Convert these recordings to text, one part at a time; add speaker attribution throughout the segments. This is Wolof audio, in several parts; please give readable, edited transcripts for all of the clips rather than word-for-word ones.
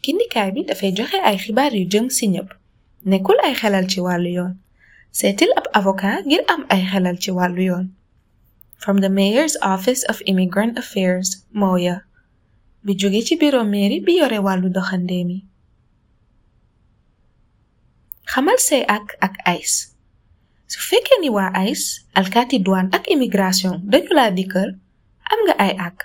Speaker 1: gindikaay bi dafay joxe ay xibaar yu jëm ci ñëpp nekkul ay xelal ci wàllu yoon seetil ab avocat ngir am ay xelal ci wàllu yoon. From the Mayor's Office of Immigrant Affairs, MOIA, bi jóge ci bureau mairie bi yore wàllu doxandeem yi. xamal say ak ICE. su fekkee ni waa ICE alkaati douane ak immigration dañu laa dikkal am nga ay ak.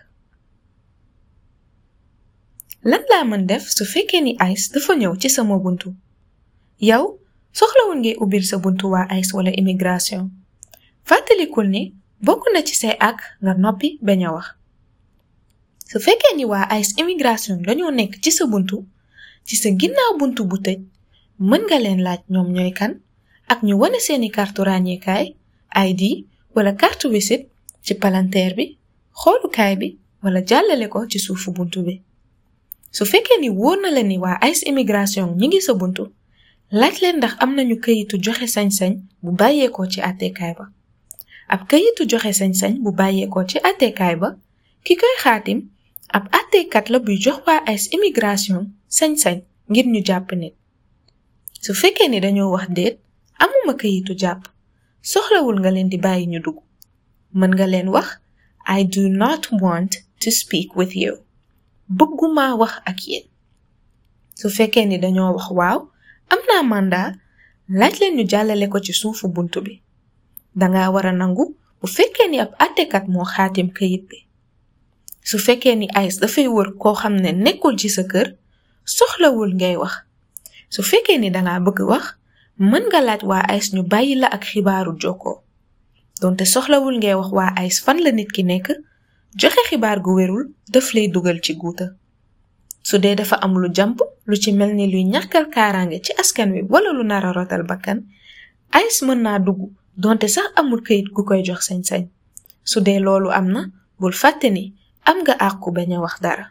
Speaker 1: lan laa mën def su fekkee ni ICE dafa ñëw ci sama buntu yow soxlawul ngay ubbil sa buntu waa ICE wala immigration fàttalikul ni bokk na ci say ak nga noppi bañ a wax. su fekkee ni waa ICE immigration dañoo nekk ci sa buntu ci sa ginnaaw buntu bu tëj mën nga leen laaj ñoom ñooy kan ak ñu wane seeni kartu ràññeekaay ID wala kartu wisit ci palanteer bi xoolukaay bi wala jàllale ko ci suufu buntu bi. su fekkee ni wóor na la ni waa ICE immigration ñi ngi sa buntu laaj leen ndax am nañu këyitu joxe sañ-sañ bu bàyyeekoo ci àtteekaay ba. ab këyitu joxe sañ-sañ bu bàyyeekoo ci àtteekaay ba ki koy xaatim ab àtteekat la buy jox waa ICE immigration sañ-sañ ngir ñu jàpp nit. su fekkee ni dañoo wax déet amuma këyitu jàpp soxlawul nga leen di bàyyi ñu dugg mën nga leen wax I do not want to speak with you. bëgguma wax ak yéen. su fekkee ni dañoo wax waaw am naa mandat laaj leen ñu jàllale ko ci suufu buntu bi. danga war a nangu bu fekkee ni ab àttekat moo xaatim këyit bi. su fekkee ni ICE dafay wër koo xam ne nekkul ci sa kër soxlawul ngay wax. su fekkee ni danga bëgg wax mën nga laaj waa ICE ñu bàyyi la ak xibaaru jokkoo donte soxlawul ngay wax waa ICE fan la nit ki nekk joxe xibaar gu wérul daf lay dugal ci guuta. su dee dafa am lu jàmp lu ci mel ni luy ñàkkal kaaraange ci askan wi wala lu nar a rotal bakkan ICE mën naa dugg donte sax amul këyit gu koy jox sañ-sañ. su dee loolu am na bul fàtte ni am nga àqu bañ a wax dara.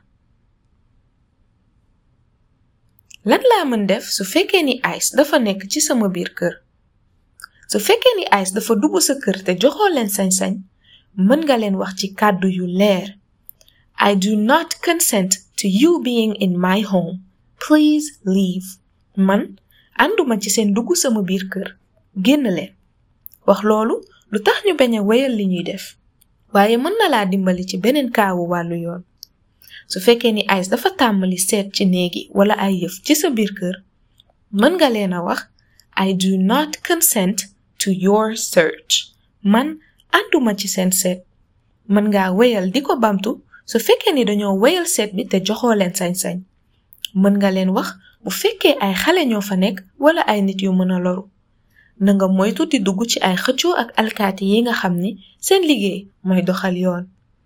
Speaker 1: lan laa mën def su fekkee ni ICE dafa nekk ci sama biir kër. su fekkee ni ICE dafa dugg sa kër te joxoo leen sañ-sañ mën nga leen wax ci kàddu yu leer I do not consent to you being in my home. Please leave. man ànduma ci seen dugg sama biir kër génn leen. wax loolu lu tax ñu bañ a wéyal li ñuy def waaye mën na laa dimbali ci beneen kaawu wàllu yoon. su fekkee ni ICE dafa tàmmali seet ci néegi wala ay yëf ci sa biir kër mën nga leen a wax I do not consent to your search. man ànduma ci seen seet. mën ngaa wéyal di ko bamtu su fekkee ni dañoo wéyal seet bi te joxoo leen sañ-sañ. mën nga leen wax bu fekkee ay xale ñoo fa nekk wala ay nit yu mën a loru. na nga moytu di dugg ci ay xëccoo ak alkaati yi nga xam ni seen liggéey mooy doxal yoon.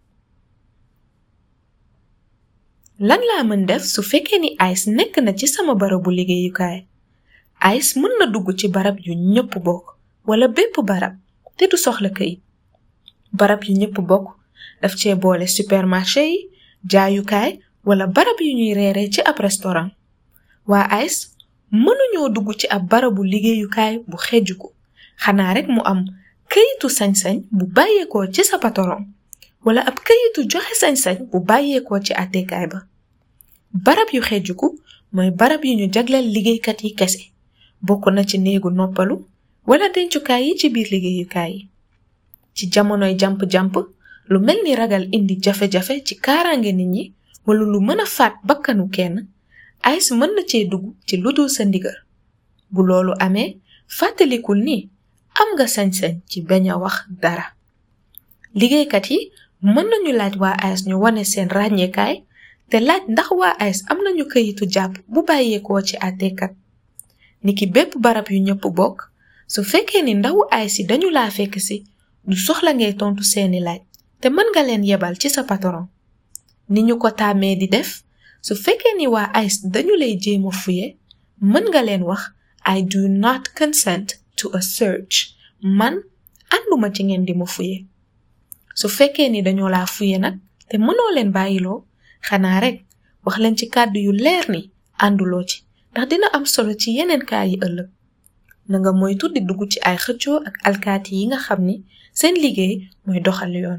Speaker 1: lan laa mën def su fekkee ni ICE nekk na ci sama barabu liggéeyukaay. ICE mën na dugg ci barab yu ñëpp bokk wala bépp barab te du soxla këyit. barab yu ñëpp bokk daf cee boole supermarché yi jaayukaay wala barab yu ñuy reeree ci ab restaurant. waa ICE mënuñoo dugg ci ab barabu liggéeyukaay bu xejju ko xanaa rek mu am këyitu sañ-sañ bu bàyyeekoo ci sa patron wala ab këyitu joxe sañ-sañ bu bàyyeekoo ci àtteekaay ba. barab yu xejjuku mooy barab yu ñu jagleel liggéeykat yi kese bokk na ci néegu noppalu wala dencukaay yi ci biir liggéeyukaay yi. ci jamonoy jamp-jamp lu mel ni ragal indi jafe-jafe ci kaaraange nit ñi wala lu mën a faat bakkanu kenn ICE mën na cee dugg ci lu dul sa ndigal. bu loolu amee fàttalikul ni am nga sañ-sañ ci bañ a wax dara. liggéeykat yi mën nañu laaj waa ICE ñu wane seen ràññeekaay te laaj ndax waa ICE am nañu këyitu jàpp bu bàyyeekoo ci àtteekat. niki bépp barab yu ñëpp bokk su fekkee ni ndawu ICE yi dañu laa fekk si du soxla ngay tontu seeni laaj te mën nga leen yebal ci sa patron. ni ñu ko tàmmee di def su fekkee ni waa ICE dañu lay jéema fuye mën nga leen wax I do not consent to a search. man ànduma ci ngeen di ma fuye. su fekkee ni dañoo laa fuye nag te mënoo leen bàyyiloo xanaa rek wax leen ci kàddu yu leer ni ànduloo ci ndax dina am solo ci yeneen kaa yi ëllëg. na nga moytu di dugg ci ay xëccoo ak alkaati yi nga xam ni seen liggéey mooy doxal yoon.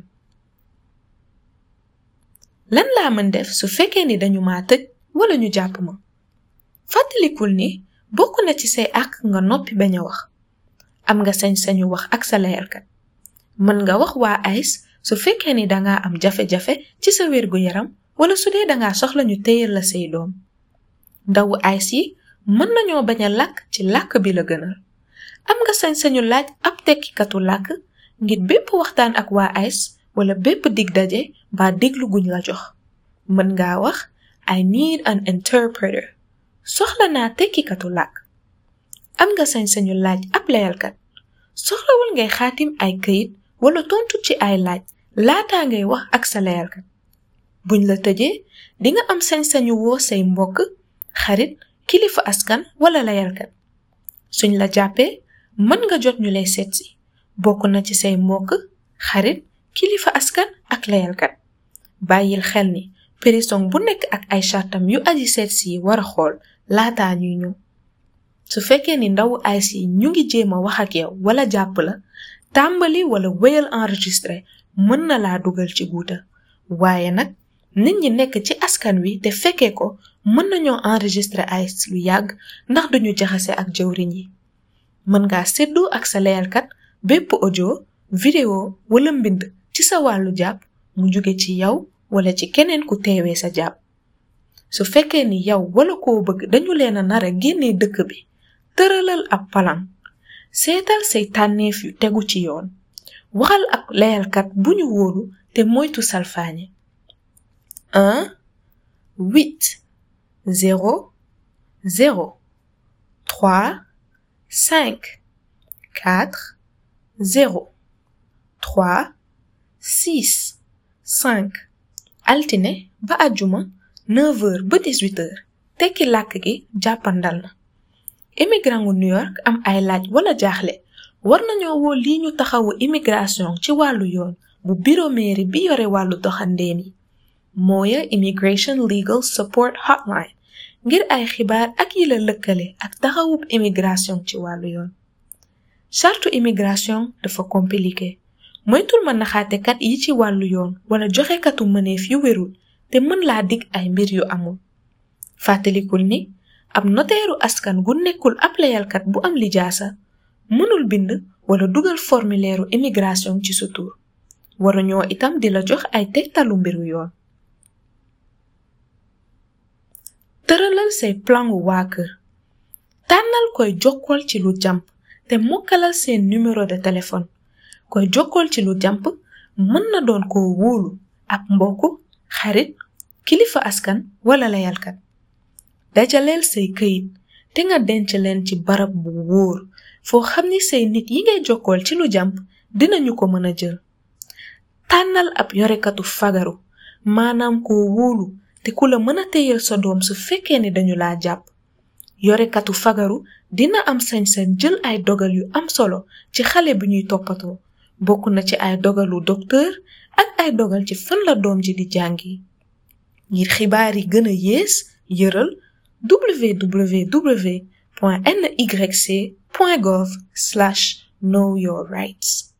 Speaker 1: lan laa mën def su fekkee ni dañu maa tëj wala ñu jàpp ma fàttalikul ni bokk na ci say àq nga noppi bañ a wax. Am nga sañ-sañu wax ak sa layalkat. Mën nga wax waa ICE su fekkee ni dangaa am jafe-jafe ci sa wérgu yaram wala su dee dangaa soxla ñu téyel la say doom. Ndawu ICE yi mën nañoo bañ a làkk ci làkk bi la gënal. Am nga sañ-sañu laaj ab tekkikatu làkk ngir bépp waxtaan ak waa ICE wala bépp dig daje ba déglu guñ la jox. Mën ngaa wax I need an interpreter. Soxla naa tekkikatu làkk. Am nga sañ-sañu laaj ab layalkat. Soxlawul ngay xaatim ay këyit wala tontu ci ay laaj laataa ngay wax ak sa layalkat. Buñ la tëjee dinga am sañ-sañu woo say mbokk, xarit, kilifa askan wala layalkat. Suñ la jàppee mën nga jot ñu lay seetsi. Bokk na ci say mbokk, xarit, kilifa askan ak layalkat. Bàyyil xel ni prison bu nekk ak ay chartam yu aji seetsi yi war a xool laataa ñuy ñëw. Su fekkee ni ndawu ICE yi ñu ngi jéema wax ak yow wala jàpp la, tàmbali wala wéyal enregistré mën na laa dugal ci guuta. Waaye nag nit ñi nekk ci askan wi te fekkee ko mën nañoo enregistré ICE lu yàgg ndax duñu jaxase ak jawriñ yi. Mën ngaa séddoo ak sa layalkat bépp audio, vidéo wala mbind ci sa wàllu jàpp mu jóge ci yow wala ci keneen ku teewee sa jàpp. Su fekkee ni yow wala koo bëgg dañu leen a nara génnee dëkk bi, tëralal ab palan. Seetal say tànneef yu tegu ci yoon. Waxal ak layalkat bu ñu wóolu te moytu salfaañe. 1 8 0 0 3 5 4 0 3 6 5 altine ba àjjuma 9h ba 18h tekki làkk gi jàppandal na. Immigrant wu New York am ay laaj wala jaaxle war nañoo woo lii ñu taxawu immigration ci wàllu yoon bu bureau mairie bi yore wàllu doxandéem yi. mooya Immigration Legal Support Hotline ngir ay xibaar ak yi la lëkkale ak taxawub immigration ci wàllu yoon. Chartu immigration dafa compliqué. Moytul ma naxaatekat yi ci wàllu yoon wala joxekatu mëneef yu wérul te mën laa dig ay mbir yu amul. Fàttalikul ni ab noteeru askan gu nekkul ab layalkat bu am lijaasa mënul bind wala dugal formulaire immigration ci sa tur. Waruñoo itam di la jox ay tegtalu mbiru yoon. Tëralal say plan wu waa kër. Tànnal koy jokkool ci lu jàmp te mokkalal seen numéro de téléphone. Koy jokkool ci lu jàmp mën na doon koo wóolu, ab mbokk, xarit, kilifa askan wala layalkat. Dajaleel say këyit te nga denc leen ci barab bu wóor foo xam ni say nit yi ngay jokkool ci lu jàmp dinañu ko mën a jël. Tànnal ab yorekatu fagaru, maanaam koo wóolu te ku la mën a téyel sa doom su fekkee ni dañu laa jàpp. Yorekatu fagaru dina am sañ-sañ jël ay dogal yu am solo ci xale bi ñuy toppatoo, bokk na ci ay dogalu docteur ak ay dogal ci fan la doom ji di jàngi. Ngir xibaar yi gën a yees, yëral www.nyc.gov/knowyourrights.